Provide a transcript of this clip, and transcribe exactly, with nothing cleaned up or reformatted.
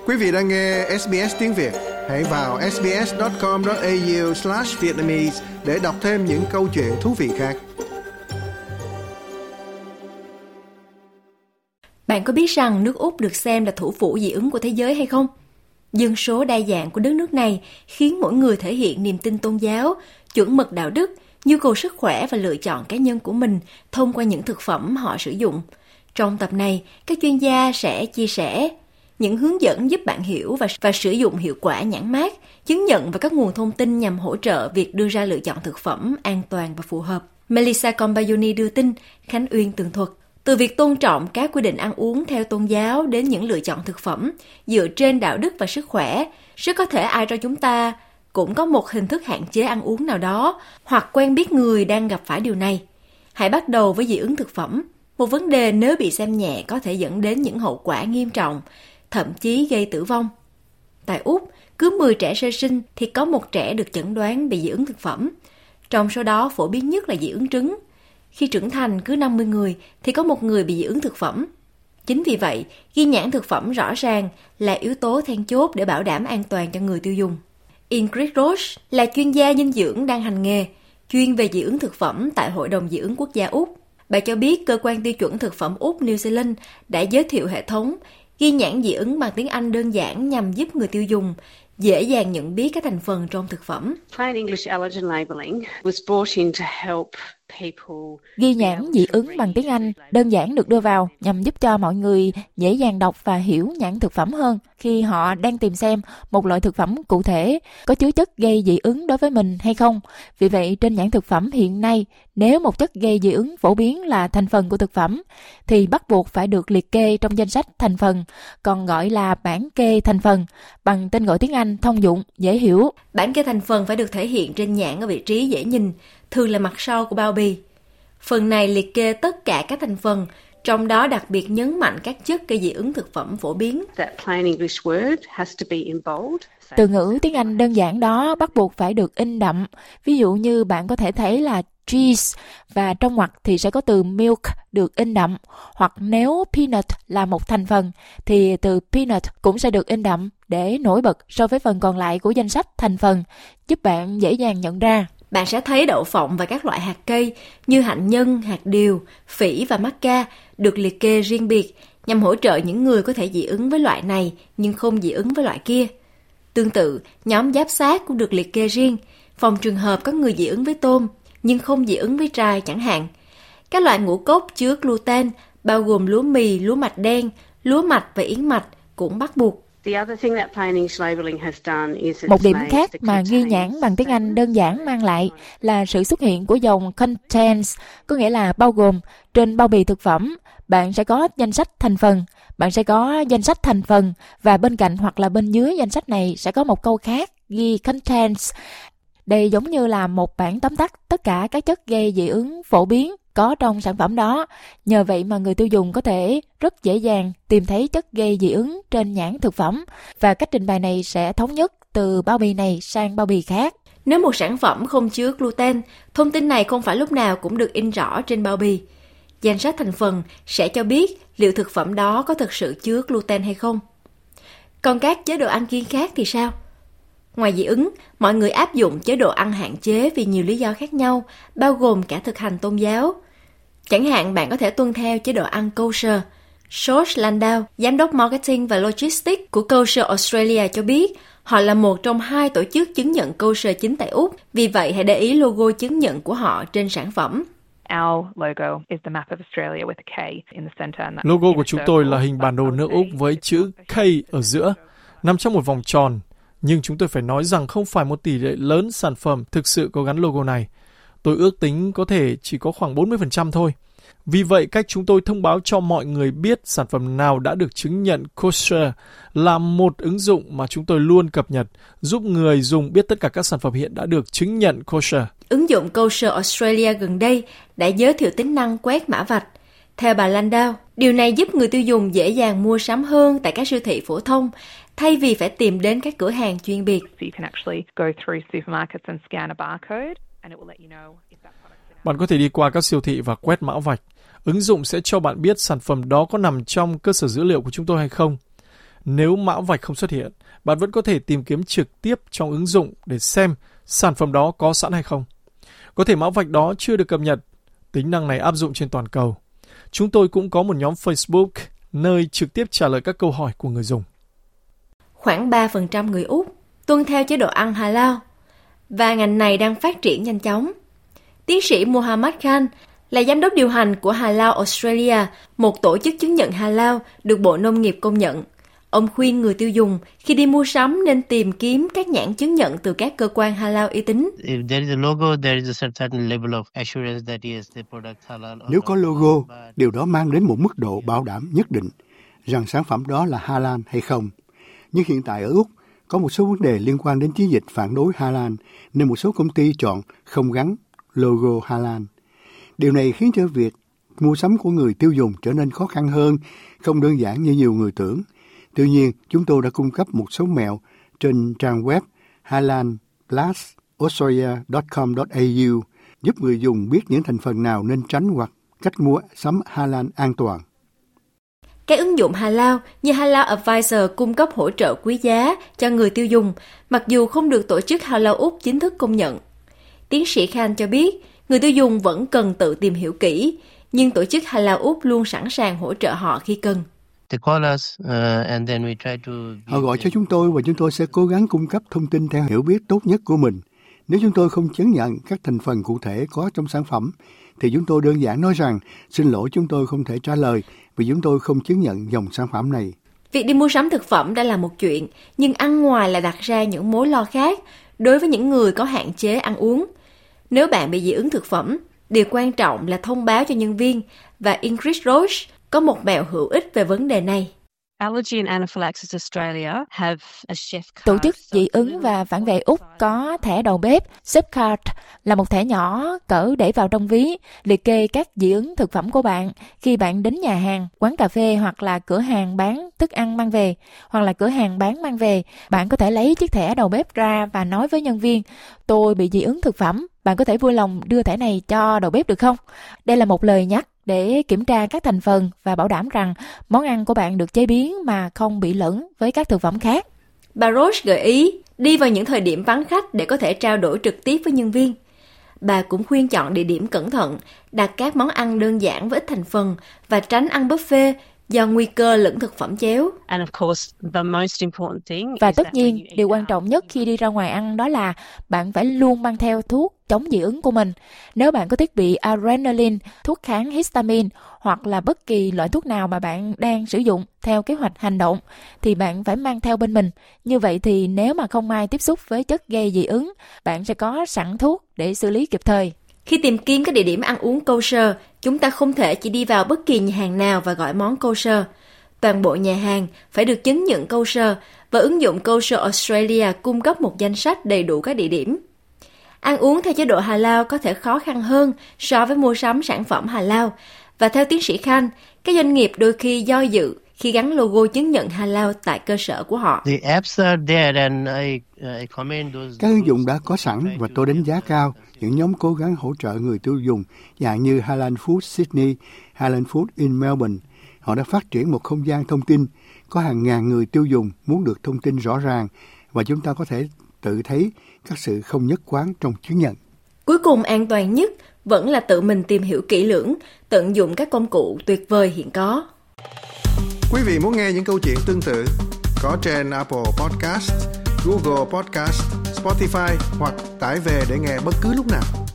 Quý vị đang nghe ét bê ét tiếng Việt. Hãy vào ét bê ét chấm com chấm a u slash vietnamese để đọc thêm những câu chuyện thú vị khác. Bạn có biết rằng nước Úc được xem là thủ phủ dị ứng của thế giới hay không? Dân số đa dạng của đất nước này khiến mỗi người thể hiện niềm tin tôn giáo, chuẩn mực đạo đức, nhu cầu sức khỏe và lựa chọn cá nhân của mình thông qua những thực phẩm họ sử dụng. Trong tập này, các chuyên gia sẽ chia sẻ những hướng dẫn giúp bạn hiểu và, và sử dụng hiệu quả nhãn mác, chứng nhận và các nguồn thông tin nhằm hỗ trợ việc đưa ra lựa chọn thực phẩm an toàn và phù hợp. Melissa Combayoni đưa tin, Khánh Uyên tường thuật. Từ việc tôn trọng các quy định ăn uống theo tôn giáo đến những lựa chọn thực phẩm dựa trên đạo đức và sức khỏe, rất có thể ai trong chúng ta cũng có một hình thức hạn chế ăn uống nào đó hoặc quen biết người đang gặp phải điều này. Hãy bắt đầu với dị ứng thực phẩm. Một vấn đề nếu bị xem nhẹ có thể dẫn đến những hậu quả nghiêm trọng, thậm chí gây tử vong. Tại Úc, cứ mười trẻ sơ sinh thì có một trẻ được chẩn đoán bị dị ứng thực phẩm. Trong số đó phổ biến nhất là dị ứng trứng. Khi trưởng thành cứ năm mươi người thì có một người bị dị ứng thực phẩm. Chính vì vậy, ghi nhãn thực phẩm rõ ràng là yếu tố then chốt để bảo đảm an toàn cho người tiêu dùng. Ingrid Roche là chuyên gia dinh dưỡng đang hành nghề, chuyên về dị ứng thực phẩm tại Hội đồng Dị ứng Quốc gia Úc. Bà cho biết cơ quan tiêu chuẩn thực phẩm Úc New Zealand đã giới thiệu hệ thống ghi nhãn dị ứng bằng tiếng Anh đơn giản nhằm giúp người tiêu dùng dễ dàng nhận biết các thành phần trong thực phẩm. Plain English allergen labeling was brought in to help people. Ghi nhãn dị ứng bằng tiếng Anh đơn giản được đưa vào nhằm giúp cho mọi người dễ dàng đọc và hiểu nhãn thực phẩm hơn khi họ đang tìm xem một loại thực phẩm cụ thể có chứa chất gây dị ứng đối với mình hay không. Vì vậy, trên nhãn thực phẩm hiện nay, nếu một chất gây dị ứng phổ biến là thành phần của thực phẩm, thì bắt buộc phải được liệt kê trong danh sách thành phần, còn gọi là bảng kê thành phần, bằng tên gọi tiếng Anh thông dụng, dễ hiểu. Bảng kê thành phần phải được thể hiện trên nhãn ở vị trí dễ nhìn, thường là mặt sau của bao bì. Phần này liệt kê tất cả các thành phần, trong đó đặc biệt nhấn mạnh các chất gây dị ứng thực phẩm phổ biến. Từ ngữ tiếng Anh đơn giản đó bắt buộc phải được in đậm. Ví dụ như bạn có thể thấy là cheese và trong ngoặc thì sẽ có từ milk được in đậm. Hoặc nếu peanut là một thành phần thì từ peanut cũng sẽ được in đậm để nổi bật so với phần còn lại của danh sách thành phần, giúp bạn dễ dàng nhận ra. Bạn sẽ thấy đậu phộng và các loại hạt cây như hạnh nhân, hạt điều, phỉ và mắc ca được liệt kê riêng biệt nhằm hỗ trợ những người có thể dị ứng với loại này nhưng không dị ứng với loại kia. Tương tự, nhóm giáp xác cũng được liệt kê riêng, phòng trường hợp có người dị ứng với tôm nhưng không dị ứng với trai chẳng hạn. Các loại ngũ cốc chứa gluten bao gồm lúa mì, lúa mạch đen, lúa mạch và yến mạch cũng bắt buộc. Một điểm khác mà ghi nhãn bằng tiếng Anh đơn giản mang lại là sự xuất hiện của dòng contains, có nghĩa là bao gồm. Trên bao bì thực phẩm, bạn sẽ có danh sách thành phần, bạn sẽ có danh sách thành phần và bên cạnh hoặc là bên dưới danh sách này sẽ có một câu khác ghi contains. Đây giống như là một bản tóm tắt tất cả các chất gây dị ứng phổ biến có trong sản phẩm đó. Nhờ vậy mà người tiêu dùng có thể rất dễ dàng tìm thấy chất gây dị ứng trên nhãn thực phẩm và cách trình bày này sẽ thống nhất từ bao bì này sang bao bì khác. Nếu một sản phẩm không chứa gluten, thông tin này không phải lúc nào cũng được in rõ trên bao bì. Danh sách thành phần sẽ cho biết liệu thực phẩm đó có thực sự chứa gluten hay không. Còn các chế độ ăn kiêng khác thì sao? Ngoài dị ứng, mọi người áp dụng chế độ ăn hạn chế vì nhiều lý do khác nhau, bao gồm cả thực hành tôn giáo. Chẳng hạn bạn có thể tuân theo chế độ ăn kosher. George Landau, giám đốc marketing và logistics của Kosher Australia cho biết, họ là một trong hai tổ chức chứng nhận kosher chính tại Úc, vì vậy hãy để ý logo chứng nhận của họ trên sản phẩm. Logo của chúng tôi là hình bản đồ nước Úc với chữ K ở giữa, nằm trong một vòng tròn. Nhưng chúng tôi phải nói rằng không phải một tỷ lệ lớn sản phẩm thực sự có gắn logo này. Tôi ước tính có thể chỉ có khoảng bốn mươi phần trăm thôi. Vì vậy, cách chúng tôi thông báo cho mọi người biết sản phẩm nào đã được chứng nhận kosher là một ứng dụng mà chúng tôi luôn cập nhật, giúp người dùng biết tất cả các sản phẩm hiện đã được chứng nhận kosher. Ứng dụng Kosher Australia gần đây đã giới thiệu tính năng quét mã vạch. Theo bà Landau, điều này giúp người tiêu dùng dễ dàng mua sắm hơn tại các siêu thị phổ thông, thay vì phải tìm đến các cửa hàng chuyên biệt. Bạn có thể đi qua các siêu thị và quét mã vạch. Ứng dụng sẽ cho bạn biết sản phẩm đó có nằm trong cơ sở dữ liệu của chúng tôi hay không. Nếu mã vạch không xuất hiện, bạn vẫn có thể tìm kiếm trực tiếp trong ứng dụng để xem sản phẩm đó có sẵn hay không. Có thể mã vạch đó chưa được cập nhật. Tính năng này áp dụng trên toàn cầu. Chúng tôi cũng có một nhóm Facebook nơi trực tiếp trả lời các câu hỏi của người dùng. Khoảng ba phần trăm người Úc tuân theo chế độ ăn halal và ngành này đang phát triển nhanh chóng. Tiến sĩ Muhammad Khan là giám đốc điều hành của Halal Australia, một tổ chức chứng nhận halal được Bộ Nông nghiệp công nhận. Ông khuyên người tiêu dùng khi đi mua sắm nên tìm kiếm các nhãn chứng nhận từ các cơ quan halal uy tín. Nếu có logo, điều đó mang đến một mức độ bảo đảm nhất định rằng sản phẩm đó là halal hay không. Nhưng hiện tại ở Úc, có một số vấn đề liên quan đến chiến dịch phản đối halal nên một số công ty chọn không gắn logo halal. Điều này khiến cho việc mua sắm của người tiêu dùng trở nên khó khăn hơn, không đơn giản như nhiều người tưởng. Tuy nhiên, chúng tôi đã cung cấp một số mẹo trên trang web halal plus australia chấm com chấm a u giúp người dùng biết những thành phần nào nên tránh hoặc cách mua sắm halal an toàn. Các ứng dụng halal như Halal Advisor cung cấp hỗ trợ quý giá cho người tiêu dùng, mặc dù không được tổ chức Halal Úc chính thức công nhận. Tiến sĩ Khan cho biết, người tiêu dùng vẫn cần tự tìm hiểu kỹ, nhưng tổ chức Halal Úc luôn sẵn sàng hỗ trợ họ khi cần. Họ gọi cho chúng tôi và chúng tôi sẽ cố gắng cung cấp thông tin theo hiểu biết tốt nhất của mình. Nếu chúng tôi không chứng nhận các thành phần cụ thể có trong sản phẩm, thì chúng tôi đơn giản nói rằng xin lỗi, chúng tôi không thể trả lời vì chúng tôi không chứng nhận dòng sản phẩm này. Việc đi mua sắm thực phẩm đã là một chuyện, nhưng ăn ngoài là đặt ra những mối lo khác đối với những người có hạn chế ăn uống. Nếu bạn bị dị ứng thực phẩm, điều quan trọng là thông báo cho nhân viên, và Ingrid Roche có một mẹo hữu ích về vấn đề này. Tổ chức dị ứng và phản vệ Úc có thẻ đầu bếp Zipcard là một thẻ nhỏ cỡ để vào trong ví, liệt kê các dị ứng thực phẩm của bạn khi bạn đến nhà hàng, quán cà phê hoặc là cửa hàng bán thức ăn mang về, hoặc là cửa hàng bán mang về. Bạn có thể lấy chiếc thẻ đầu bếp ra và nói với nhân viên, tôi bị dị ứng thực phẩm, bạn có thể vui lòng đưa thẻ này cho đầu bếp được không? Đây là một lời nhắc để kiểm tra các thành phần và bảo đảm rằng món ăn của bạn được chế biến mà không bị lẫn với các thực phẩm khác. Bà Roche gợi ý đi vào những thời điểm vắng khách để có thể trao đổi trực tiếp với nhân viên. Bà cũng khuyên chọn địa điểm cẩn thận, đặt các món ăn đơn giản với ít thành phần và tránh ăn buffet do nguy cơ lẫn thực phẩm chéo. Và tất nhiên, điều quan trọng nhất khi đi ra ngoài ăn đó là bạn phải luôn mang theo thuốc chống dị ứng của mình. Nếu bạn có thiết bị adrenaline, thuốc kháng histamine hoặc là bất kỳ loại thuốc nào mà bạn đang sử dụng theo kế hoạch hành động thì bạn phải mang theo bên mình. Như vậy thì nếu mà không may tiếp xúc với chất gây dị ứng, bạn sẽ có sẵn thuốc để xử lý kịp thời. Khi tìm kiếm các địa điểm ăn uống kosher, chúng ta không thể chỉ đi vào bất kỳ nhà hàng nào và gọi món kosher. Toàn bộ nhà hàng phải được chứng nhận kosher và ứng dụng Kosher Australia cung cấp một danh sách đầy đủ các địa điểm. Ăn uống theo chế độ halal có thể khó khăn hơn so với mua sắm sản phẩm halal, và theo tiến sĩ Khan, các doanh nghiệp đôi khi do dự khi gắn logo chứng nhận halal tại cơ sở của họ. Các ứng dụng đã có sẵn và tôi đánh giá cao những nhóm cố gắng hỗ trợ người tiêu dùng dạng như Halal Food Sydney, Halal Food in Melbourne. Họ đã phát triển một không gian thông tin, có hàng ngàn người tiêu dùng muốn được thông tin rõ ràng và chúng ta có thể tự thấy các sự không nhất quán trong chứng nhận. Cuối cùng, an toàn nhất vẫn là tự mình tìm hiểu kỹ lưỡng, tận dụng các công cụ tuyệt vời hiện có. Quý vị muốn nghe những câu chuyện tương tự có trên Apple Podcast, Google Podcast, Spotify hoặc tải về để nghe bất cứ lúc nào.